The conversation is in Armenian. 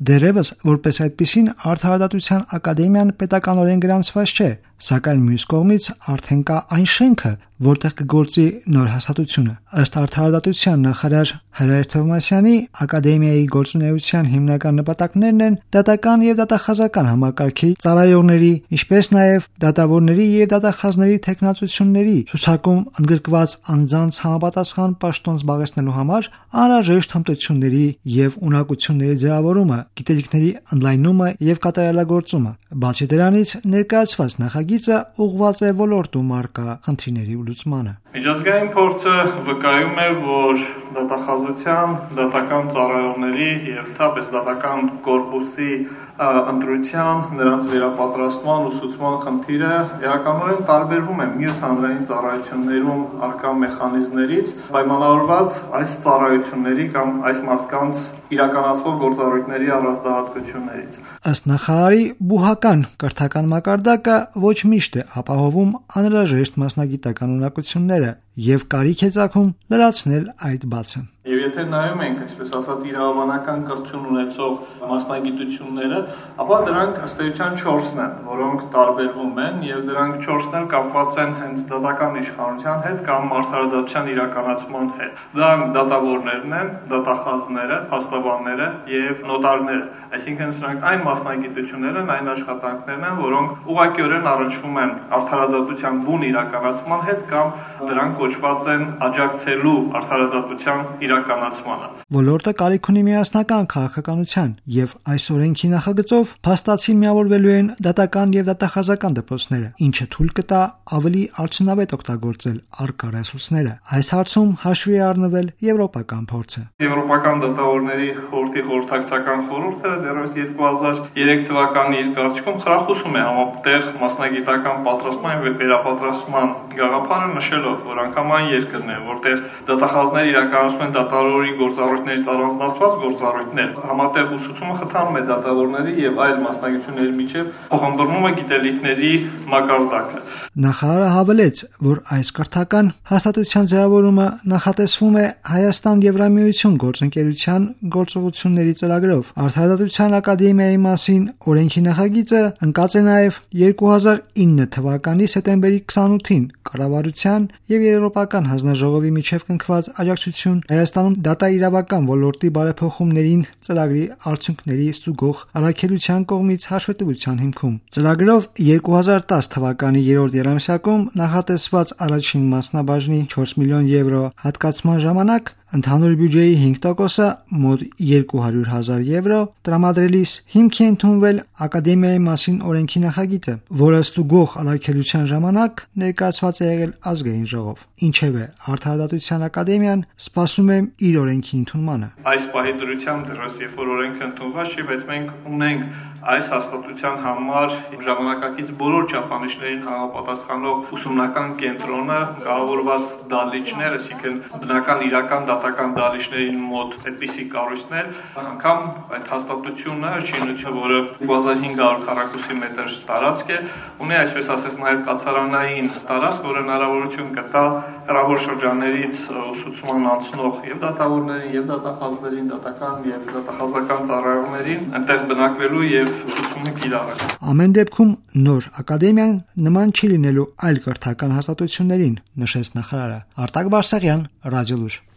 Դեռևս որպես այդպիսին Արդարադատության ակադեմիան պետականորեն գրանցված չէ, սակայն մյուս կողմից արդեն կա այն շենքը, որտեղ կգործի նոր հաստատությունը։ Ըստ Արդարադատության նախարար Հրայր Թովմասյանի, ակադեմիայի գործունեության հիմնական նպատակներն են դատական եւ դատախազական համակարգի ծառայողների, ինչպես նաեւ դատավորների եւ դատախազների թեկնածությունների ցուցակում ընդգրկված անձանց համապատասխան պաշտոն զբաղեցնելու համար անհրաժեշտ հմտությունների եւ ունակությունների ձևավորումը, գիտելիքների ընդլայնումը եւ կատարելագործումը։ Բացի դրանից, ներկայացված նախագիծը ուղղված է ոլորտում առկա խնդիրների լուծմանը։ Միջազգային փորձը վկայում է, որ դատախազության, դատական ծառայողների եւ թափես դատական կորպուսի ընտրության, նրանց վերապատրաստման, ուսուցման խնդիրը էականորեն տարբերվում է մյուս հանրային ծառայություններում առկա մեխանիզմներից, պայմանավորված այս ծառայությունների կամ այս մարդկանց իրականացվող գործառույթների առանձնահատկություններից։ Ըստ նախարարի, բուհական կրթական մակարդակը ոչ միշտ է ապահովում անհրաժեշտ մասնագիտական ունակությունները եւ կարիք է ծագում լրացնել այդ բացը։ Եվ եթե նայում ենք, այսպես ասած, իրավաբանական կրթություն ունեցող մասնագիտությունները, ապա դրանք ըստ էության 4-ն են, որոնք տարբերվում են եւ դրանք 4-ն էլ կապված են հենց դատական իշխանության հետ կամ արդարադատության իրականացման հետ։ Դրանք դատավորներն են, դատախազները, փաստաբանները եւ նոտարները։ Այսինքն սրանք այն մասնագիտություններն են, այն աշխատանքներն են, որոնք ուղղակիորեն առնչվում են արդարադատության բուն իրականացման հետ կամ դրանք կոչված են աջակցելու արդարադատության իրականացմանը։ Ոլորտը կարիք ունի միասնական քաղաքականության եւ այս օրենքի նախագծով փաստացի միավորվելու են դատական եւ դատախազական դպրոցները, ինչը թույլ կտա ավելի արդյունավետ օգտագործել առկա ռեսուրսները։ Այս հարցում հաշվի է առնվել եվրոպական փորձը։ Եվրոպական դատավորների խորհրդի խորհրդակցական խորհուրդը դեռևս 2003 թվականի իր կարծիքում խրախուսում է համատեղ մասնագիտական պատրաստման եւ վերապատրաստման գաղափարը, նշելով, որ անգամ այն երկրն է, որտեղ դատախազները իրականացնում են դատավորի գործառույթներից առանձնացված գործառույթներ, համատեղ ուսուցումը խթանում է դատավորների եւ այլ մասնագիտությունների միջև փոխհմբռնում է գիտելիքների մակարդակը։ Նախարարը հավելեց, որ այս կրթական հաստատության ձևավորումը նախատեսվում է Հայաստան-Եվրամիություն գործընկերության գործողությունների ծրագրով։ Արդարադատության ակադեմիայի մասին օրենքի նախագիծը ընկած է նաև 2009 թվականի սեպտեմբերի 28-ին կառավարության եւ Եվրոպական հանձնաժողովի միջև կնքված աջակցություն Հայաստանում դատաիրավական ոլորտի բարեփոխումներին ծրագրի արդյունքների ստուգող առաքելության կողմից հաշվետվության հիմքում։ Ծրագրով 2010 թվականի 3-րդ եռամսյակում նախատեսված առաջին մասնաբաժնի 4 միլիոն եվրո հատկացման ժամանակ ընդհանուր բյուջեի 5%-ը մոտ 200,000 եվրո տրամադրելիս հիմքի ընդունվել ակադեմիայի մասին օրենքի նախագիծը, որը ստուգող առաքելության ժամանակ ներկայացված է եղել ազգային ժողով։ Ինչևէ, Արդարադատության ակադեմիան սպասում է իր օրենքի ընդունմանը։ Այս պահի դրությամբ դեռևս երբ որ օրենքը ընդունված չի, բայց մենք ունենք այս հաստատության համար ժամանակակից բոլոր չափանիշներին համապատասխանող ուսումնական կենտրոնը, կառավարված դահլիճներ, այսինքն բնական իրական դատական դահլիճներին մոտ այդպիսի կառույցներ, անգամ այդ հաստատությունը, շինությունը, որը 2500 քառակուսի մետր տարածք է, ունի, այսպես ասած, նաև կացարանային տարածք, որը հնարավորություն կտա հեռավոր շրջաններից ուսուցման անցնող եւ դատավորներին, եւ դատախազներին, դատական եւ դատախազական ծառայողներին այնտեղ բնակվելու եւ ուսուցումը կիրառել։ Ամեն դեպքում նոր ակադեմիան նման չի լինելու այլ կրթական հաստատություններին, նշեց նախարարը։ Արտակ Բարսեղյան, Ռադիոլուր։